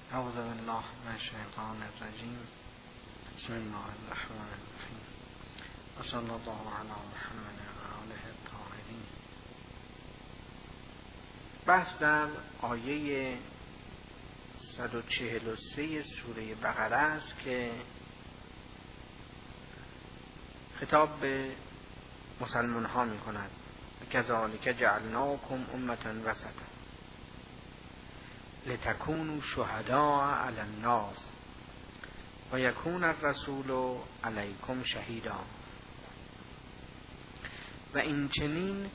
اعوذ بالله من الشیطان الرجیم. بسم الله الرحمن الرحیم. و صلی الله علی محمد و آله الطاهرین. بحث در آیه 143 سوره بقره است که خطاب به مسلمان ها می کند. کذالک جعلناکم امة وسطا لتکونوا شهداء علی الناس و یکون الرسول علیکم شهیدا. و این چنین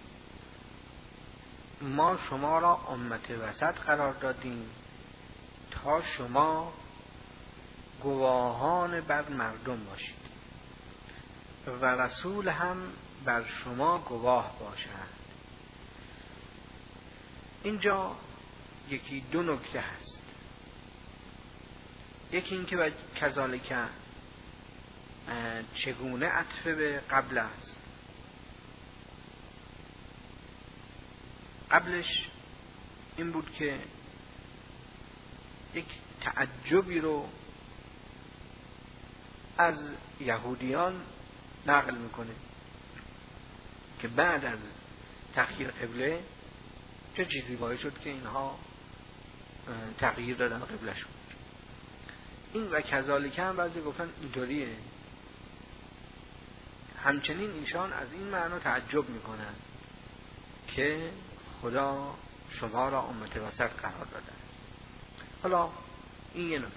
ما شما را امت وسط قرار دادیم تا شما گواهان بر مردم باشید و رسول هم بر شما گواه باشد. اینجا یکی دو نکته هست. یکی این که کذالک چگونه عطف به قبل است. قبلش این بود که یک تعجبی رو از یهودیان نقل میکنه که بعد از تغییر قبله چه چیزی باعث شد که اینها تغییر دادن قبلشون. این و کذالک هم بعضی گفتن اینطوریه. همچنین ایشان از این معنا تعجب میکنن که خدا شما را امت وسط قرار داده است. حالا این یه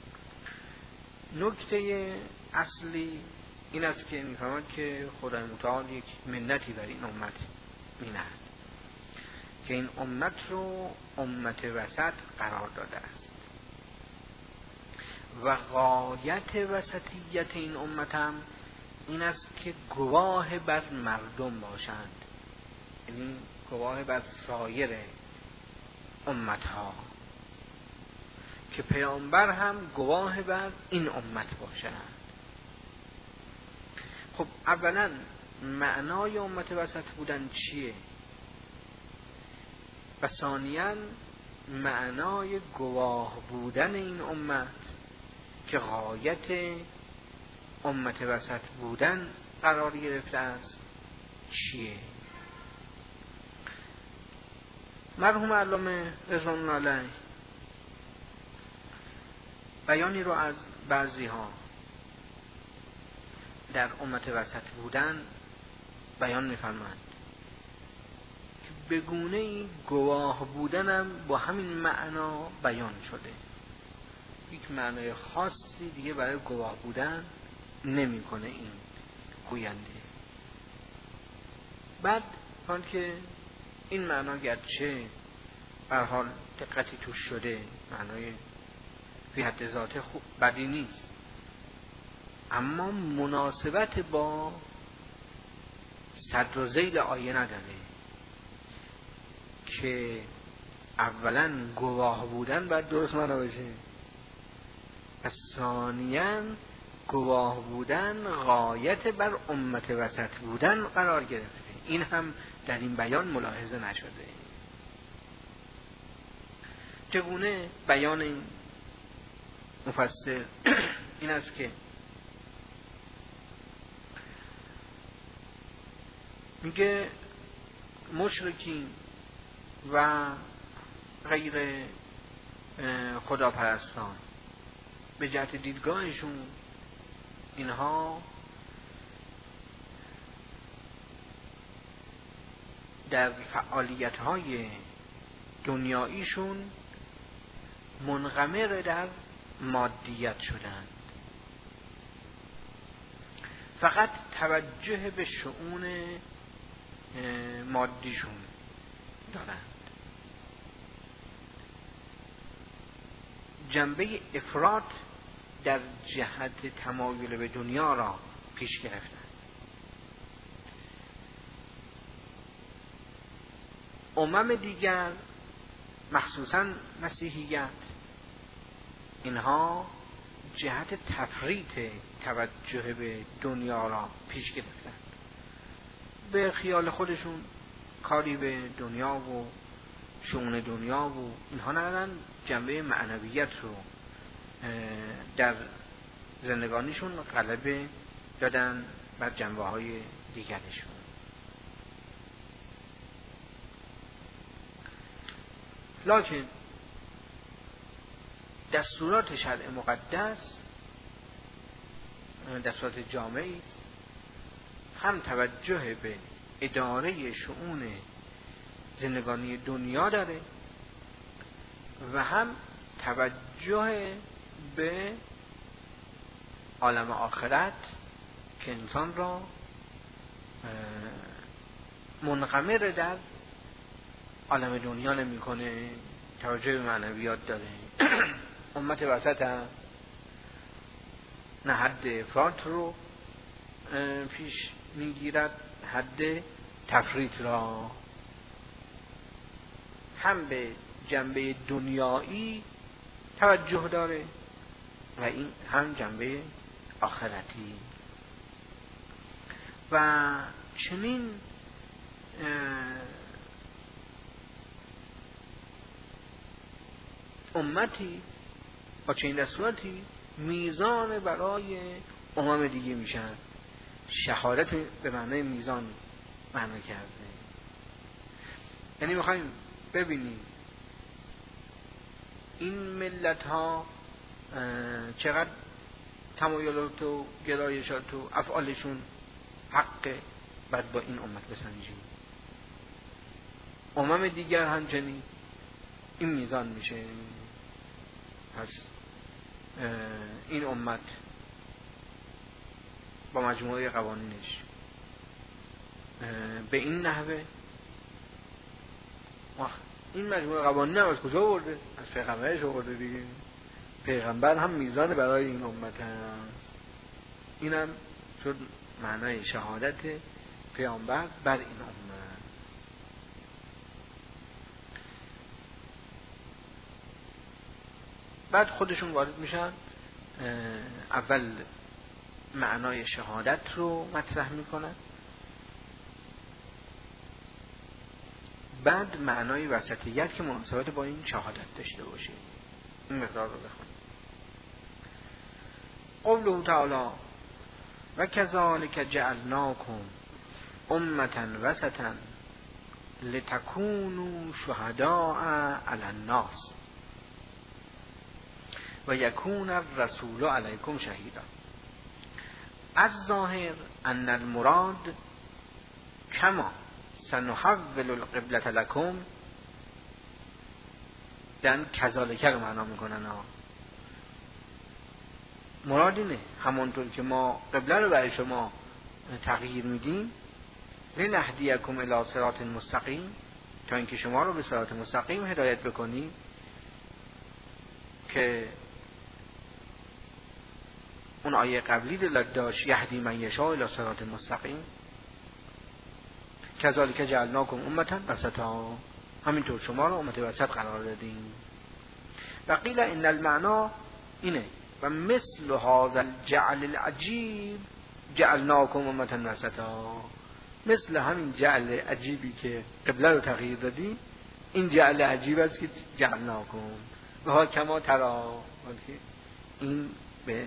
نکته اصلی این است که میفهمند که خدای متعال یک منتی بر این امت مینهد که این امت رو امت وسط قرار داده است و غایت وسطیت این امت هم این است که گواه بر مردم باشند، یعنی گواه بر سایر امت ها، که پیامبر هم گواه بر این امت باشند. خب اولا معنای امت وسط بودن چیه؟ و ثانیاً معنای گواه بودن این امت که غایت امت وسط بودن قرار گرفته است چیه؟ مرحوم علامه رضوان الله علیه بیانی رو از بعضی ها در امت وسط بودن بیان می‌فرمایند که به گونه‌ای گواه بودنم با همین معنا بیان شده. یک معنای خاصی دیگه برای گواه بودن نمی‌کنه این گوینده. بعد کان که این معنا گرچه به هر حال دقتی توش شده، معنای فی حد ذاته خوب بدی نیست، اما مناسبت با صدر و ذیل آیه نداره که اولا گواه بودن باید درست معنا بشه و ثانیاً گواه بودن غایت بر امت وسط بودن قرار گرفته. این هم در این بیان ملاحظه نشده. چگونه بیان این مفسر این است که میگه مشرکین و غیر خداپرستان به جهت دیدگاهشون اینها در فعالیت‌های دنیاییشون منغمر در مادیت شدند، فقط توجه به شؤون مادیشون دارند. جنبه افراط در جهت تمایل به دنیا را پیش گرفتند. امم دیگر مخصوصاً مسیحیت اینها جهت تفریط توجه به دنیا را پیش گرفتند. به خیال خودشون کاری به دنیا و شؤون دنیا و اینها ندارن، جنبه معنویت رو در زندگانیشون غلبه دادن بر جنبه های دیگرشون. لکن دستورات شرع مقدس دستورات جامعی هم توجه به اداره شؤون زندگانی دنیا داره و هم توجه به عالم آخرت که انسان را منغمر در عالم دنیا نمی کنه، توجه به معنویات داره. امت وسط هم نه حد افراط رو پیش میگیرد، حد تفریط را، هم به جنبه دنیایی توجه داره و این هم جنبه آخرتی. و چنین امتی با چنین دستوراتی میزان برای امم دیگه میشن. شهادت به معنای میزان معنا کرده، یعنی میخوایم ببینیم این ملت ها چقدر تمایلات و گرایشات و افعالشون حقه، بعد با این امت بسنجیم. امم دیگر همچنین این میزان میشه. پس این امت با مجموعه قوانینش به این نحوه، این مجموعه قوانین هم از کجا آورده؟ از پیغمبرش آورده دیگه. پیغمبر هم میزان برای این امت هست. این هم شد معنای شهادت پیامبر بر این امت. بعد خودشون وارد میشن، اول معنای شهادت رو مطرح میکنن، بعد معنای وسطیت که مناسبت با این شهادت داشته باشه. این مقدار رو بخونیم. قوله تعالی و کذالک جعلناکم امة وسطا لتکونوا شهداء علی الناس و یکون الرسول علیکم شهیدا. از ظاهر ان المراد کما سنحول القبلة لکم، دن کذالک رو معنا میکنن. مراد اینه همونطور که ما قبله رو برای شما تغییر میدیم، لنهدیکم الی صراط مستقیم، تا اینکه شما رو به صراط مستقیم هدایت بکنیم، که اون آیه قبلی دلت داشت یهدی من یشاء الی صراط مستقیم. کذالک جعلناکم امة وسطا، همینطور شما رو امت وسط قرار دادیم. و قیل ان المعنا اینه و مثل هذا الجعل العجیب جعلناکم امة وسطا، مثل همین جعل عجیبی که قبله رو تغییر دادی، این جعل عجیب است که جعلناکم و ها کما ترا، این به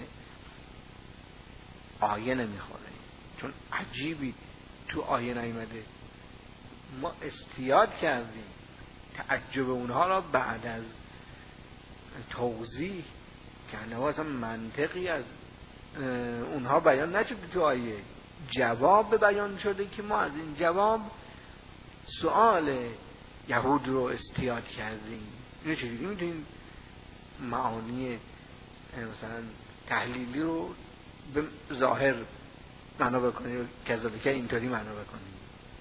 آیه نمیخوره چون عجیبی تو آیه نیامده. ما استیاد کردیم تعجب اونها را بعد از توضیح که اصلا منطقی از اونها بیان نشده تو آیه، جواب بیان شده که ما از این جواب سؤال یهود رو استیاد کردیم. اینو چجوری میتونیم معانی مثلا تحلیلی رو به ظاهر معنا بکنیم، کذالک اینطوری معنا بکنیم.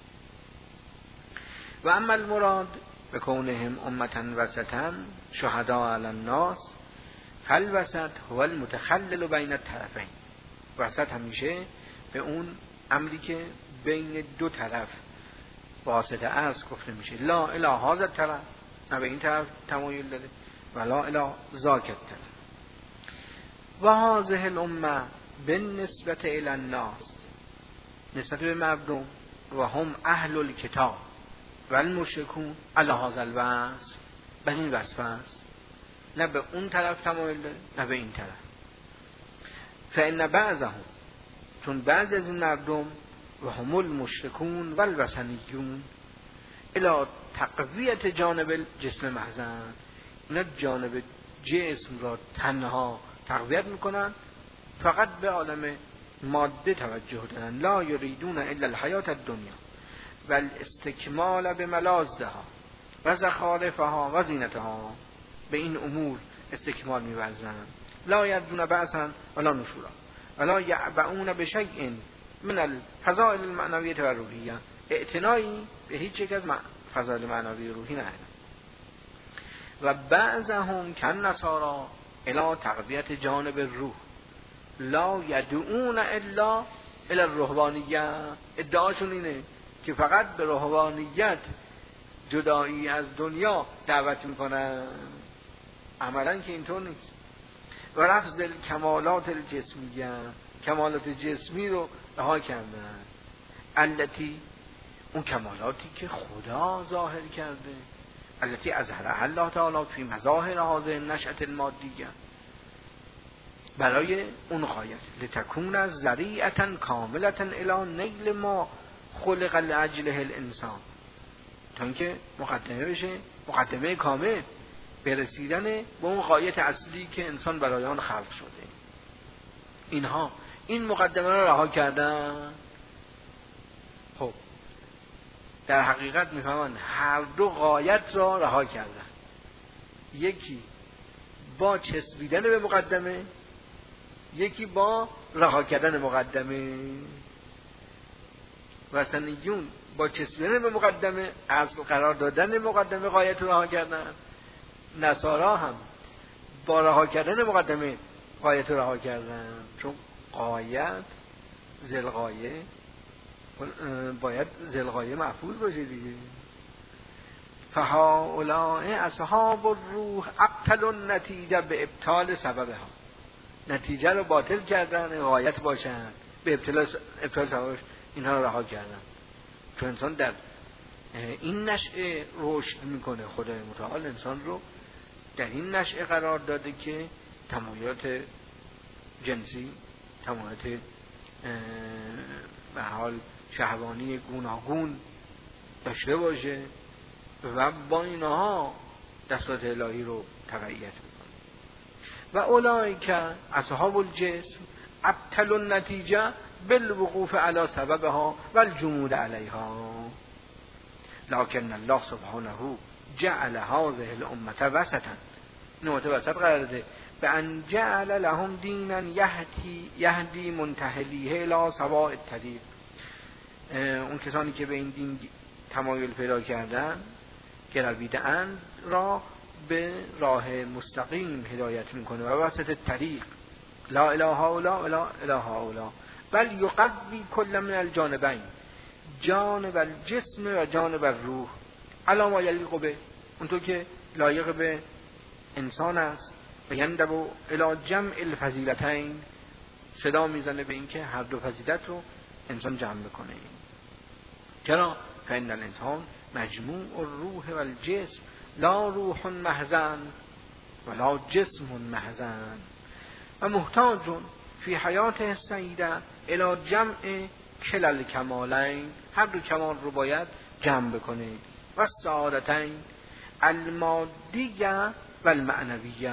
و اما المراد بکونهم امة وسطا شهداء علی الناس، فالوسط هو المتخلل بین الطرفین. وسط همیشه به اون امری که بین دو طرف واسطه است گفته میشه. لا الی هذا الطرف، نه به این طرف تمایل داره، ولا الی ذاک الطرف. و هذه الامه بالنسبه الی الناس، نسبت به مردم، و هم اهل الکتاب و المشرکون علی هذا الوصف، به این وصف است. نه به اون طرف تمایل داره نه به این طرف. فإن بعضهم، چون بعض از این مردم و هم المشرکون و الوثنیون الی تقویت جانب الجسم محضن، اینا جانب جسم را تنها تقویت میکنن، فقط به عالم ماده توجه دارن. لا یریدون الا الحیات الدنیا و الاستکمال بملازها و زخارفها و زینتها، به این امور استکمال می‌ورزند. لا یرجون بعثا ولا نشورا ولا یعبؤون بشیء من الفضائل المعنویه و روحیه، اعتنایی به هیچ یک از فضائل معنوی روحی ندارند. و بعضهم کن نصارا الی تقویت جانب الروح لا یدعون الا الی الرهبانیه، ادعاشون اینه که فقط به رهبانیت، جدایی از دنیا دعوت میکنن. عملا که اینطور نیست. و رفض کمالات الجسمیه، کمالات جسمی رو رها کردن. التی، اون کمالاتی که خدا ظاهر کرده، التی اظهر الله تعالی فی مظاهر هذه نشأة المادیه، برای اون غایت لتکون ذریعة کاملة الی نیل ما خلق لاجله الانسان، تا اینکه مقدمه بشه، مقدمه کامل به رسیدن به اون غایت اصلی که انسان برای آن خلق شده. اینها این مقدمه را رها کردن. خب در حقیقت میفهمن هر دو غایت را رها کردن، یکی با چسبیدن به مقدمه، یکی با رها کردن مقدمه. وثنیون با چسبیدن به مقدمه، اصل قرار دادن مقدمه، غایت رو رها کردن. نصارا هم با رها کردن مقدمه غایت رو رها کردن، چون غایت ذلغایه باید ذلغایه محفوظ باشه دیگه. فهؤلاء اصحاب الروح ابطلوا النتیجه به ابطال سببها، نتیجه رو باطل کردن، غایت باشن، به ابطال سببش اینها رو رها کردن. چون انسان در این نشأه رشد میکنه، خدای متعال انسان رو در این نشأه قرار داده که تمایلات جنسی، تمایلات به حال شهوانی گوناگون داشته باشه و با اینها دستات الهی رو تبعیت میکنه. و اولئک اصحاب الجسم ابطلوا النتیجه بالوقوف علی سببها والجمود علیها، لکن الله سبحانه جعل هذه الامه وسطا، نقطه وسط قرار داده، به ان جعل لهم دینا یهدی منتهلیه الی سواء الطریق. اون کسانی که به این دین تمایل پیدا کردن، گرویده‌اند، را به راه مستقیم هدایت میکنه و وسط طریق، لا اله هؤلاء ولا اله هؤلاء، بل یقوی کل من الجانبین، جانب الجسم و جانب الروح، علی ما یلیق به، اونطور که لایق به انسان است. و یندب الی جمع الفضیلتین، صدا میزنه به این که هر دو فضیلت رو انسان جمع بکنه. چرا؟ فإن الانسان مجموع الروح و الجسم، لا روح محضن ولا جسم محضن و محتاج فی حیات السعیده الی جمع کلا الکمالین، هر دو کمال رو باید جمع بکنه. و السعادتین المادیه و المعنویه،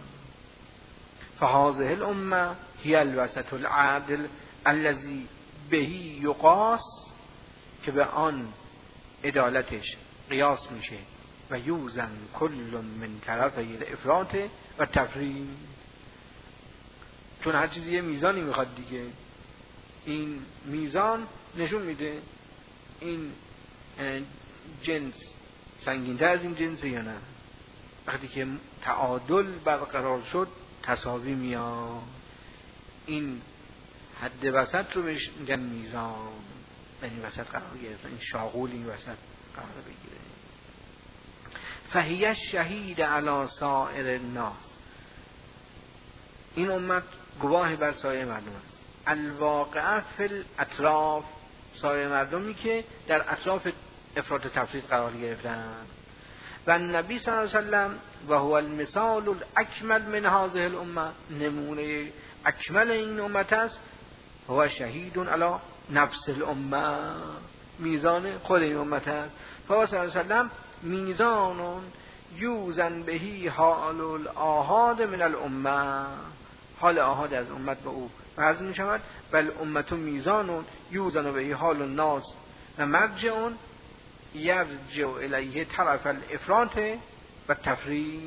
فهذه الامه هی الوسط العادل الذی بهی یقاس، که به آن عدالتش قیاس میشه، و یوزن کل من طرفی الافراط و تفرید، چون هر چیزی یه میزانی میخواد دیگه. این میزان نشون میده این جنس سنگین‌تر از این جنس یا نه. وقتی که تعادل برقرار شد تساوی میاد. این حد وسط رو بهش میگن میزان، در این وسط قرار گرفت، این شاغول این وسط قرار بگیره. فهیه شهید علی سائر الناس، این امت گواه بر سایر مردم است. الواقع فی الاطراف، سایر مردمی که در اطراف افراط و تفرید قرار گرفتن. و النبی صلی الله علیه و سلم و هو المثال الاکمل من هذه الامه، نمونه اکمل این امت است. هو شهید علی نفس الامه، میزان خود این امت است. فهو صلی الله علیه و سلم میزان یوزن بهی حال الاحاد من الامه، حال احاد از امت به او وزن می شود. بل امت میزان یوزن بهی حال الناس و مرجع یرجع الیه طرف الافراط و تفرید.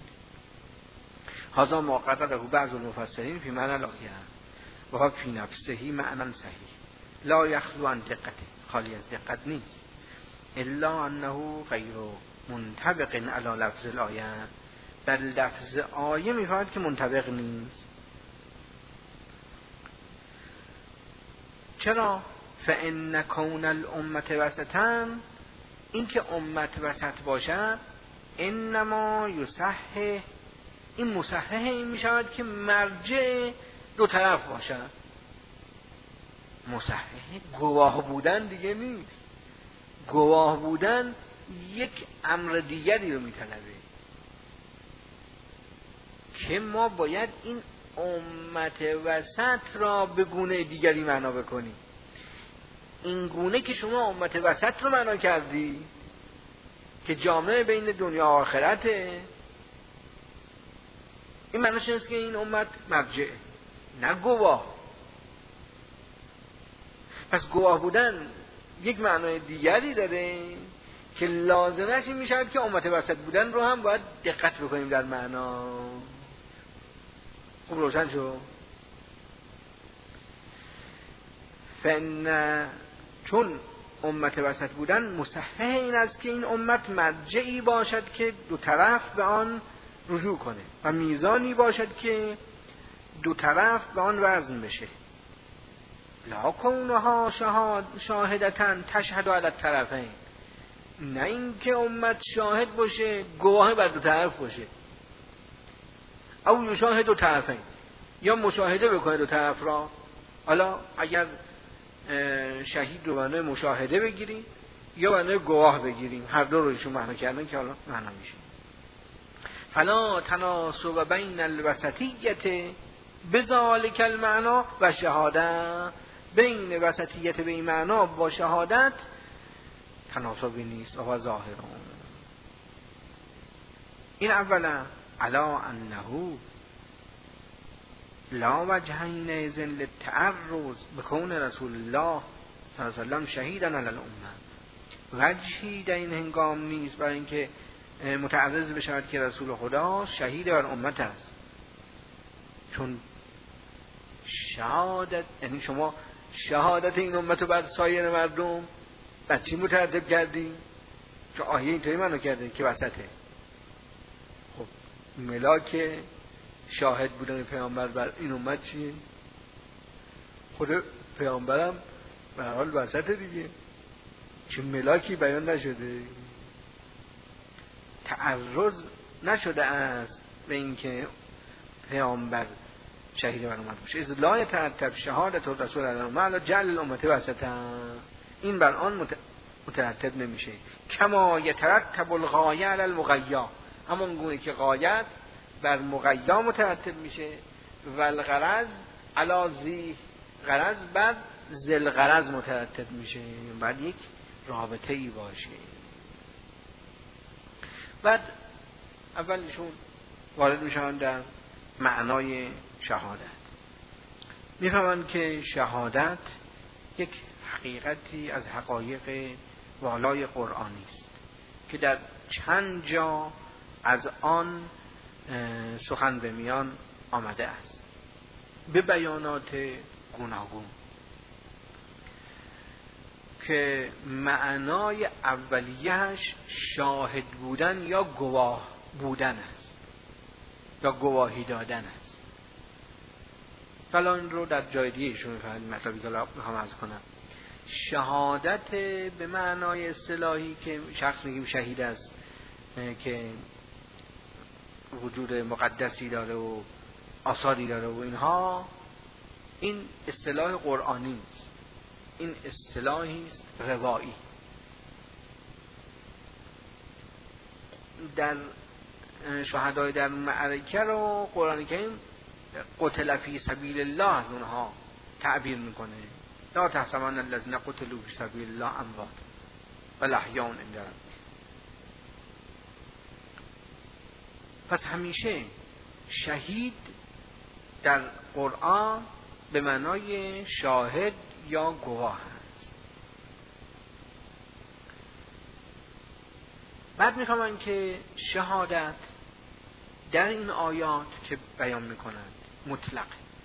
هذا ما قرره بعض المفسرین فی معنی الآیه و ها فی نفسه معنی صحیح لا یخلو عن دقته، خالی از دقت نیست. الا انه غیر منطبق علی لفظ الآیه، بر لفظ آیه میفهمد که منطبق نیست. چرا؟ فان کون الامه وسطا، این که امت وسط باشد، انما یصحح، این مصحح این می شود که مرجع دو طرف باشد. مصحح گواه بودن دیگه نیست، گواه بودن یک امر دیگری رو می طلبه که ما باید این امت وسط را به گونه دیگری معنا بکنیم. این گونه که شما امت وسط رو معنا کردی که جامعه بین دنیا و آخرته، این معنیش نیست که این امت مرجعه، نه گواه. پس گواه بودن یک معنای دیگری داره که لازمش این میشود که امت وسط بودن رو هم باید دقت بکنیم در معنا. خوب روشن شو. چون امت وسط بودن مصحح این است که این امت مرجعی باشد که دو طرف به آن رجوع کنه و میزانی باشد که دو طرف به آن وزن بشه. لا کونها شاهدتن تشهد علی الطرفین، نه این که امت شاهد باشه گواه بر دو طرف باشه. او یشاهد دو طرفین، یا مشاهده بکنه دو طرف را. حالا اگر شهید رو معنی مشاهده بگیریم یا معنی گواه بگیریم، هر دو رو ایشون معنی کردن که حالا معنی میشه. فلا تناسب بین الوسطیت بذالک المعنا و شهادت، بین وسطیت به این معنا با شهادت تناسبی نیست و ظاهرون. این اولا علا انه لا وجهین ذن للتعرض بکون رسول الله صلی الله علیه و سلم شهیدا علی الامه، وجهی در این هنگام نیست برای اینکه متعرض بشود که رسول خدا شهید بر امت است. چون شهادت، یعنی شما شهادت این امت رو بر سایر مردم بر چی مترتب کردی؟ چون آیه اینطوری منو کرده که وسطه. خب ملاک شاهد بودن پیامبر بر این امت چیه؟ خود پیامبرم به هر حال وسط دیگه، چه ملاکی بیان نشده، تعرض نشده است به اینکه پیامبر شهید بر امت باشه. از لا یترتب شهادت الرسول علی الامه علی جعل الامه وسطا، این بر آن مترتب نمیشه. کما یترتب الغایه علی المغیا، همون گونه که غایت بر مغیا مترتب میشه و الغرض علی ذی غرض بر ذل غرض مترتب میشه. بعد یک رابطه ای باشه. بعد اولشون وارد میشن در معنای شهادت، میفهمن که شهادت یک حقیقتی از حقایق والای قرآنی است که در چند جا از آن سخن به میان آمده است به بیانات گوناگون، که معنای اولیه‌اش شاهد بودن یا گواه بودن است یا گواهی دادن است. حالا این رو در جای دیگه ایشون می‌فهمید، مطلبی که می‌خوام عرض کنم. شهادت به معنای اصطلاحی که شخص میگیم شهید است که وجود مقدسی داره و آثاری داره و اینها، این اصطلاح قرآنی است، این اصطلاحی است روایی. در شهدای در معرکه رو قرآن کریم قتل فی سبیل الله از اونها تعبیر میکنه. لا تحسبن الذین قتلوا فی سبیل الله اموات بل احیاء عند ربهم. پس همیشه شهید در قرآن به معنای شاهد یا گواه هست. بعد میخوام که شهادت در این آیات که بیان میکنند مطلق،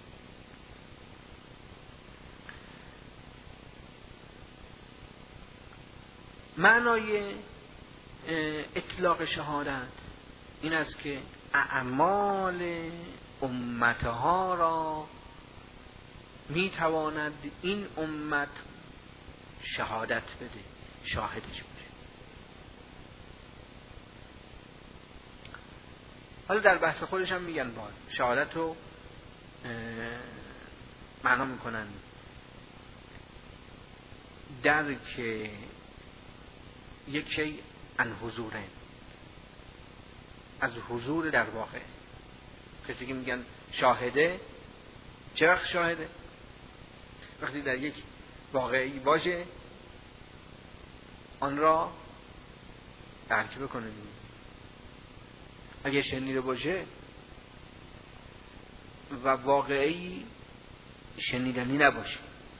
معنای اطلاق شهادت این است که اعمال امتها را میتواند این امت شهادت بده، شاهدش بده. حالا در بحث خودش هم میگن باز شهادت رو معنا میکنن درک یک شی عن حضوره، از حضور در واقع. کسی که میگن شاهده، چه وقت شاهده؟ وقتی در یک واقعی باشه آن را درک بکنه. اگه شنیده باشه و واقعی شنیدنی نباشه،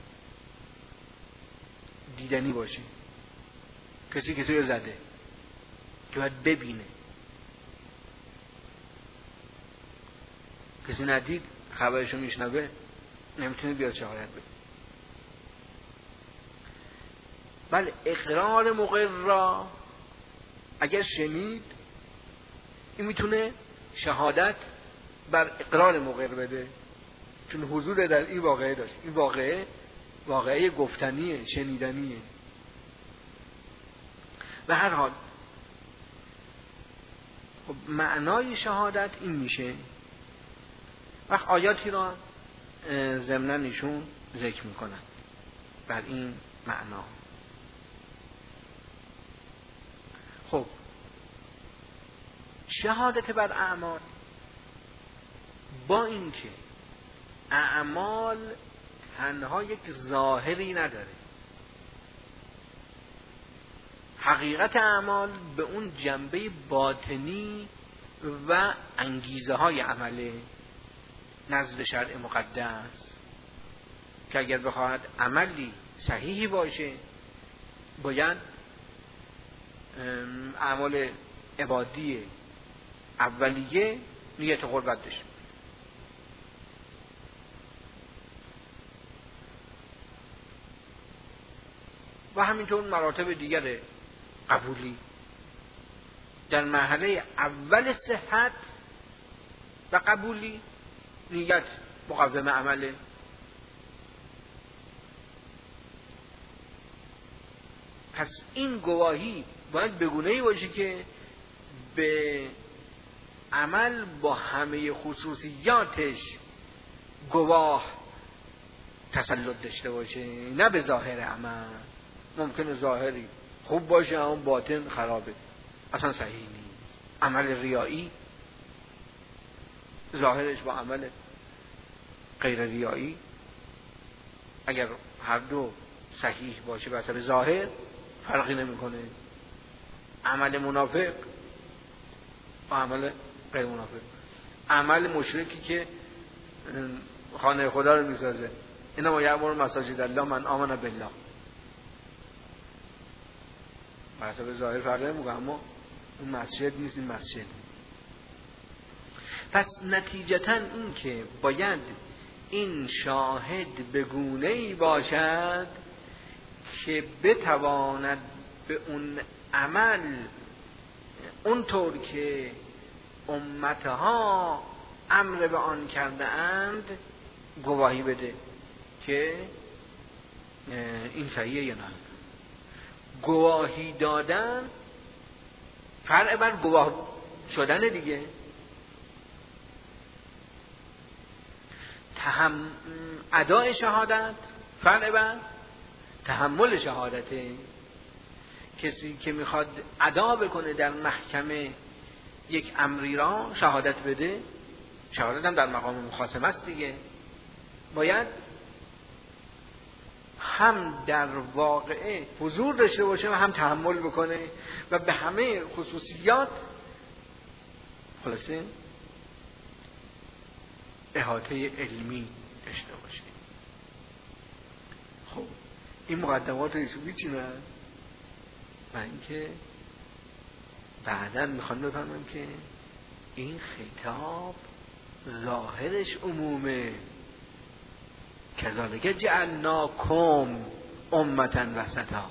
دیدنی باشه، کسی رو زده که باید ببینه، کسی ندید خبرشو میشنوه نمیتونه بیاد شهادت بده. بله اقرار مقر را اگر شنید این میتونه شهادت بر اقرار مقر بده، چون حضور در این واقعه داشت. این واقعه گفتنیه، شنیدنیه. به هر حال خب معنای شهادت این میشه. وقت آیاتی را ضمناً ایشون ذکر میکنن بر این معنا. خب شهادت بر اعمال، با اینکه اعمال تنها یک ظاهری نداره، حقیقت اعمال به اون جنبه باطنی و انگیزه های عمله نزد شرع مقدس، که اگر بخواهد عملی صحیحی باشه باید اعمال عبادی اولیه نیت قربت داشته و همینطور مراتب دیگر قبولی. در مرحله اول صحت و قبولی نیت مقدم عمله. پس این گواهی باید بگونه‌ای باشه که به عمل با همه خصوصیاتش گواه تسلط داشته باشه، نه به ظاهر عمل. ممکنه ظاهری خوب باشه اما باطن خرابه، اصلا صحیح نیست. عمل ریایی ظاهرش با عمل غیر ریایی اگر هر دو صحیح باشه به حسب ظاهر فرقی نمیکنه. عمل منافق و عمل غیر منافق، عمل مشرکی که خانه خدا رو میسازه، اینا ما یعمر مساجد الله من آمن بالله، به حسب ظاهر فرقی نمیکنه اما اون مسجد نیست، این مسجد. پس نتیجتا این که باید این شاهد به گونه‌ای باشد که بتواند به اون عمل اونطور که امتها امر به آن کرده اند گواهی بده که این صحیحه یا نه. گواهی دادن فرع بر گواه شدن دیگه. اداء شهادت فرع بر تحمل شهادته. کسی که میخواد ادا بکنه در محکمه یک امری را شهادت بده، شهادت هم در مقام مخاصمه است دیگه، باید هم در واقعه حضور داشته باشه و هم تحمل بکنه و به همه خصوصیات خلاصه احاطه علمی داشته باشه. خب این مقدمات رسولی چی نه؟ و اینکه بعدا میخوان بفهمم که این خطاب ظاهرش عمومه، کذالک جعلناکم امة وسطا،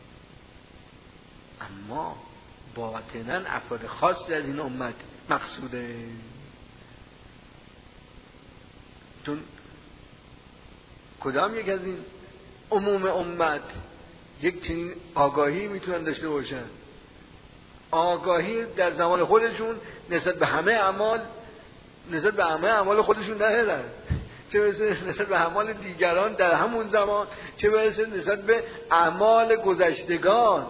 اما باطنا افراد خاصی از این امت مقصوده. چون کدام یک از این عموم امت یک چنین آگاهی میتونن داشته باشن؟ آگاهی در زمان خودشون نسبت به همه اعمال خودشون ندارن، چه برسه نسبت به اعمال دیگران در همون زمان، چه برسه نسبت به اعمال گذشتگان.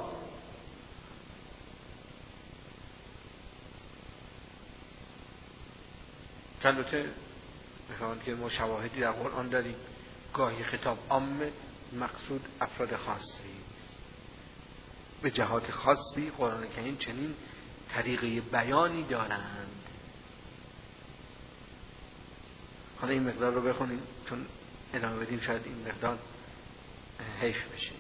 البته میخوان که ما شواهدی در قرآن داریم گاهی خطاب عامه مقصود افراد خاصی به جهات خاصی قرآن کریم چنین طریقه بیانی دارند. حالا این مقدار رو بخونیم چون ادامه بدیم شاید این مقدار حیف بشه.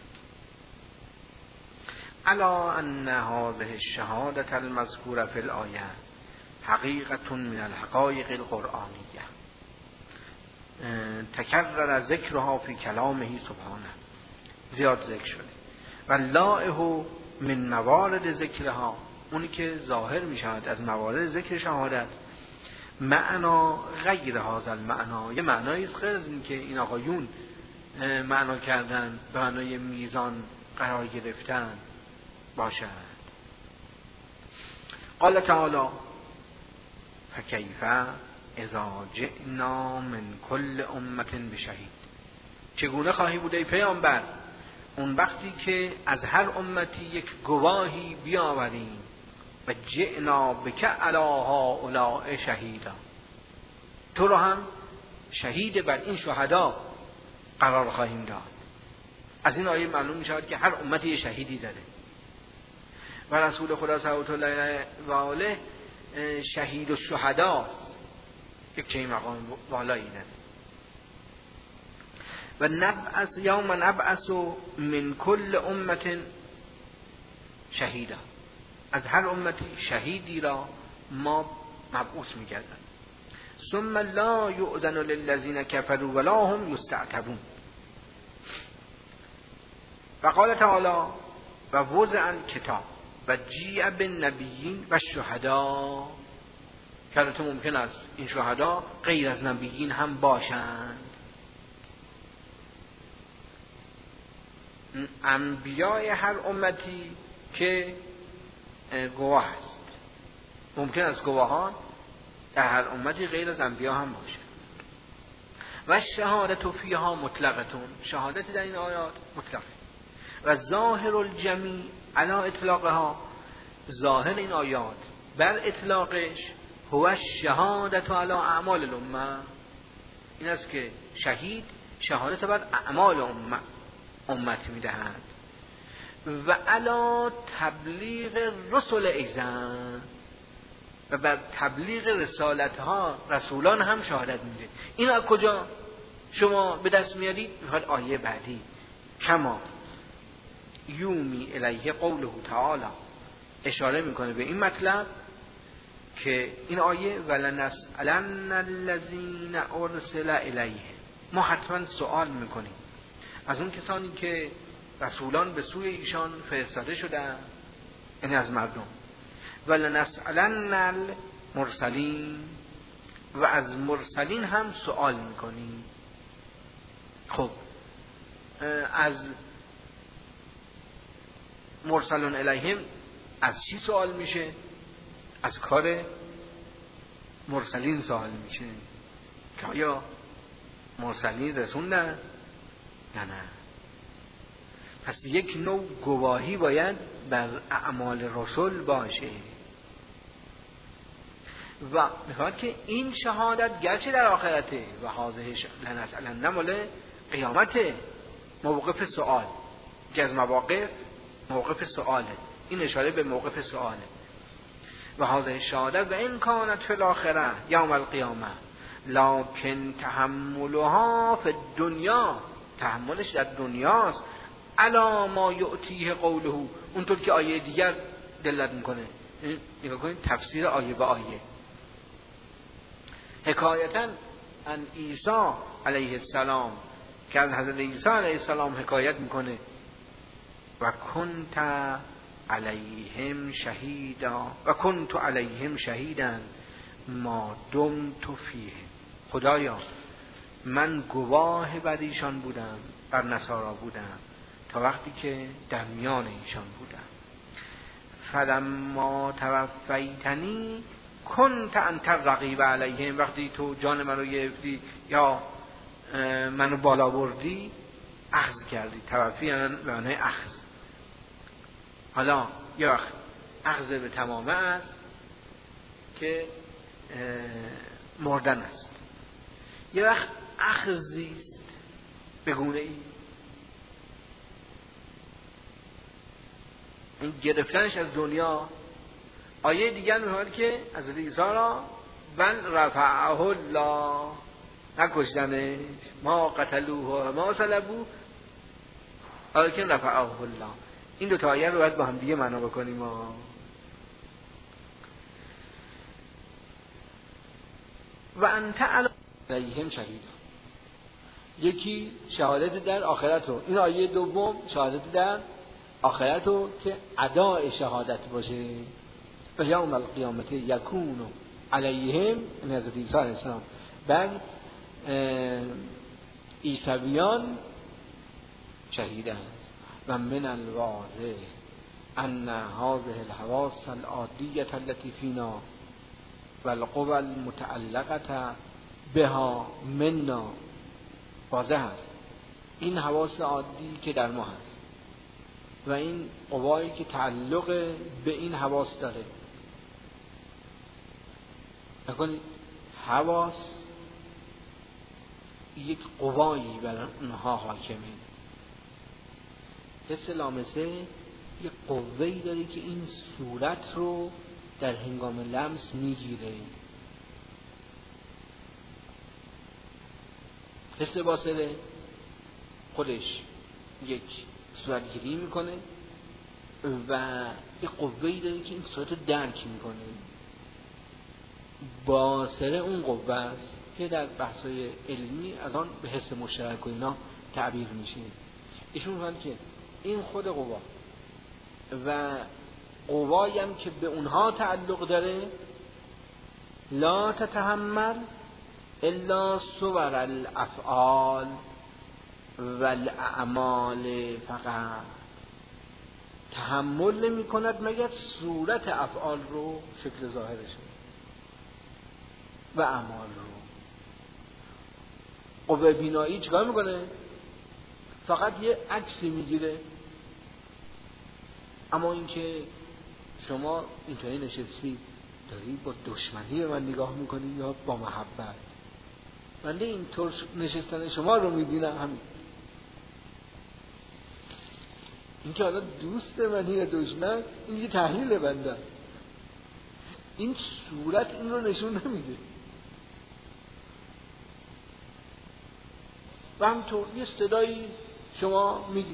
الا ان هذه الشهادة المذکورة فی الآیه حقیقة من الحقایق القرآنیه تکرر ذکرها فی کلامه سبحانه، زیاد ذکر شده. و لائه من موارد ذکرها، اونی که ظاهر می شود از موارد ذکر شهادت، معنا غیر هذا المعنا، یه معنایی است غیر از این که این آقایون معنا کردن به معنای میزان قرار گرفتن باشد. قال تعالی فکیف اذا جئنا من کل امة بشهید، چگونه خواهی بود ای پیامبر اون وقتی که از هر امتی یک گواهی بیاوریم، و جئنا بک علی هؤلاء شهیدا، تو رو هم شهید بر این شهدا قرار خواهیم داد. از این آیه معلوم می شود که هر امتی یه شهیدی داره و رسول خدا صلوات الله و آله شهید الشهدا یک چنین مقام والایی داره. و نبعث یوم نبعث من کل امت شهیدا، از هر امتی شهیدی را ما مبعوث می‌گردیم. ثم لا یؤذن للذین کفروا ولا هم یستعتبون. و قال تعالی و وضع الکتاب و جیع بالنبیین و شهدا، که البته ممکن است این شهدا غیر از نبیین هم باشند. انبیای هر امتی که گواه است، ممکن است گواهان در هر امتی غیر از انبیا هم باشه. و شهادت فیها مطلقتون، شهادت در این آیات مطلقه. و ظاهر الجمیع علی اطلاقها، ظاهر این آیات بر اطلاقش هو الشهادت علی اعمال الامه، این است که شهید شهادت بر اعمال امت میدهند. و علی تبلیغ رسل ایضا، و بر تبلیغ رسالت ها رسولان هم شهادت میده. این از کجا شما به دست میارید؟ میخواد آیه بعدی کما یومی الیه قوله تعالی اشاره میکنه به این مطلب که این آیه ولنسألن الذین ارسل الیه، ما حتما سوال میکنیم از اون کسانی که رسولان به سوی ایشان فرستاده شدن، یعنی از مردم. ولنسألن المرسلین، و از مرسلین هم سوال میکنیم. خب از مرسلون الیهم از چی سوال میشه؟ از کار مرسلین سوال میشه که آیا مرسلین رسوندن یا نه. پس یک نوع گواهی باید بر اعمال رسول باشه. و میخواد که این شهادت گرچه در آخرته و حاضر لنسألن مال قیامته، موقف سؤال، که از موقف سؤاله، این اشاره به موقف سؤاله. و حاضر شهادت و این کانت فی الاخره یوم القیامه لکن تحملها فی الدنیا، تحملش در دنیاست، الا ما یعطیه قوله، اونطور که آیه دیگر دلت میکنه. نگاه کنید تفسیر آیه به آیه. حکایتا عن عیسی علیه السلام، که از حضرت عیسی علیه السلام حکایت میکنه و کنت علیهم شهیدا و کنت علیهم شهیدا ما دمت فیه، خدایا من گواه بر ایشان بودم، بر نصارا بودم تا وقتی که در میان ایشان بودم. فلما توفیتنی کنت انت الرقیب علیهم، وقتی تو جان منو گرفتی یا منو بالا بردی، اخذ کردی. توفی به معنی اخذ. حالا یا اخذ به تمامه است که مردن است، یه وقت اخذیست به گونه ای، این گرفتنش از دنیا. آیه دیگر می‌گوید که حضرت عیسی را بل رفعه الله، نکشتنش، ما قتلوه و ما صلبوه ولکن رفعه الله. این دو تا آیه رو باید با هم دیگه معنا بکنیم. و انت علیهم شهید، یکی شهادت در آخرت رو، این آیه دوم شهادت در آخرت رو که اداء شهادت باشه. و یوم القیامت یکون علیهم، این حضرت عیسی علیه السلام بر عیسویان شهید است. و من الواضح ان هذه الحواس العادیه التي فينا والقوى المتعلقه بها منا، واضح است این حواس عادی که در ما هست و این قوایی که تعلق به این حواس داره. نکنید حواس یک قوایی بر اونها حاکمه. حس لامسه یک قوه‌ای داره که این صورت رو در هنگام لمس میگیره. حس باصره خودش یک صورتگیری میکنه و یک قوه‌ای داره که این صورت رو درک میکنه. باصره اون قوه است که در بحث‌های علمی از آن به حس مشترک و اینا تعبیر میشه. ایشون میگن که این خود قوا و قوایی هم که به اونها تعلق داره لا تتحمل الا صور الافعال و الاعمال، فقط تحمل نمی کند مگر صورت افعال رو، شکل ظاهرش و اعمال رو. قوه بینایی چیکار میکنه؟ فقط یه عکسی میگیره. اما اینکه شما اینطوری نشستی داری با دشمنی به من نگاه میکنی یا با محبت، من اینطور نشستن شما رو میبینم. همین اینکه حالا دوست منی یا دشمن این یه تحلیل بنده، این صورت این رو نشون نمیده. و همطور یه صدایی شما میگی،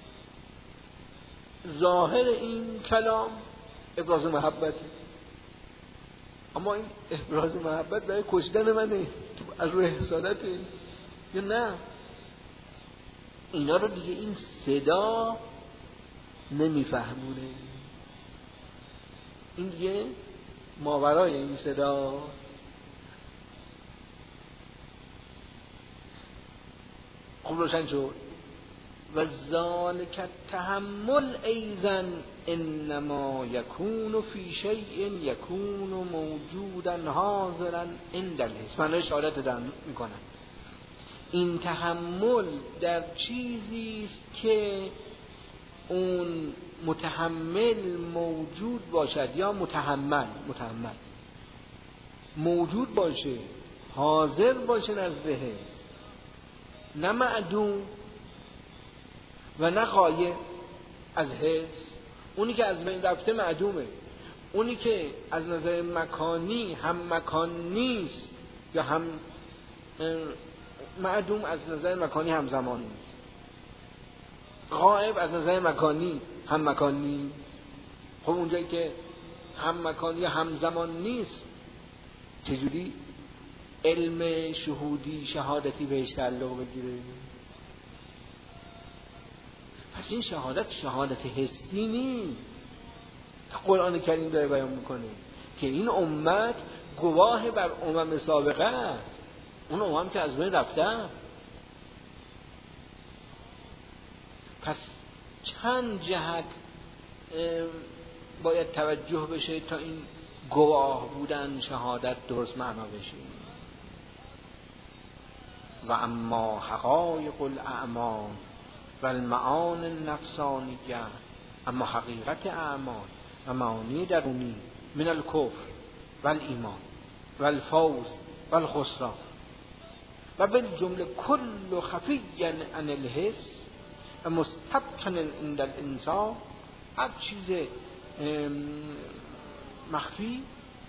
ظاهر این کلام ابراز محبته، اما این ابراز محبت برای کشتن منه، از روی حسادته یا نه؟ اینا رو دیگه این صدا نمیفهمونه. این دیگه ماورای این صدا. خوب روشن شد. و ذالک التحمل ایضا انما یکون فی شیء یکون موجودا حاضرا عند الحس. معنای شهادت دارن میکنن این تحمل در چیزی است که اون متحمل موجود باشد یا متحمل موجود باشه، حاضر باشه نزد حس، نه معدوم و نه غایب از حس. اونی که از بین رفته معدومه، اونی که از نظر مکانی هم مکان نیست یا هم معدوم از نظر مکانی هم زمان نیست، غائب از نظر مکانی هم مکان نیست. خب اونجایی که هم مکانی یا هم زمان نیست چجوری علم شهودی شهادتی بهش تعلق بگیره؟ پس این شهادت حسی نیست. قرآن کریم داره بیان میکنه که این امت گواه بر امم سابقه است، اون امم که از بین رفتن. پس چند جهت باید توجه بشه تا این گواه بودن شهادت درست معنا بشه. و اما حقایق الاعمال و المعانی النفسانیه، اما حقیقت اعمال و معانی درونی من الکفر و الایمان و الفوز و الخسران و بالجمله کل خفی عن الحس و مستبطن عند الانسان، هر چیز مخفی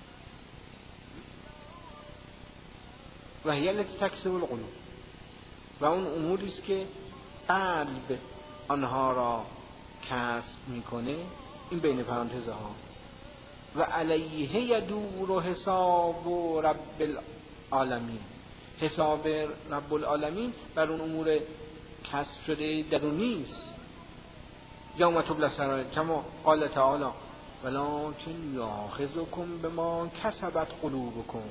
و هی التي تکسب القلوب، و اون اموری است که قلب آنها را کسب میکنه. این بین پرانتزه ها. و علیه یدور حساب رب العالمین، حساب رب العالمین بر اون امور کسب شده درونی است. یوم تبلی السرائر کما قال تعالی ولکن یاخذکم بما کسبت قلوبکم.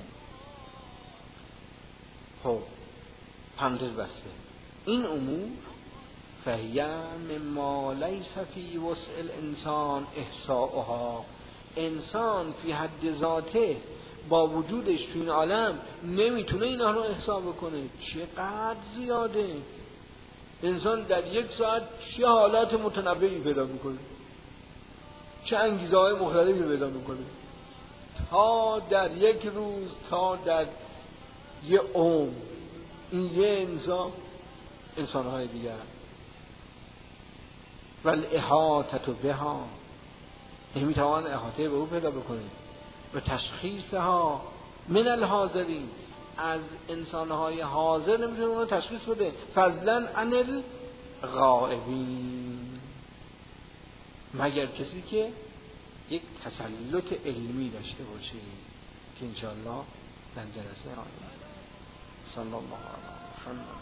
خب پرانتز بسته. این امور فهی مما لیس فی وسع الانسان احصاؤها، انسان فی حد ذاته با وجودش تو این عالم نمیتونه اینا رو احصا بکنه. چقدر زیاده. انسان در یک ساعت چه حالات متنوعی پیدا میکنه، چه انگیزه های مختلفی پیدا میکنه، تا در یک روز، تا در یه عمر. این یه انسان‌های دیگر. والاحاطه بها، نمیتوان احاطه به او پیدا بکنید. و تشخیصها من الحاضرین، از انسان‌های حاضر نمیتونه اون رو تشخیص بده، فضلا عن الغائبین، مگر کسی که یک تسلط علمی داشته باشه که انشاءالله در جلسه آینده. صلی الله علیه و سلم.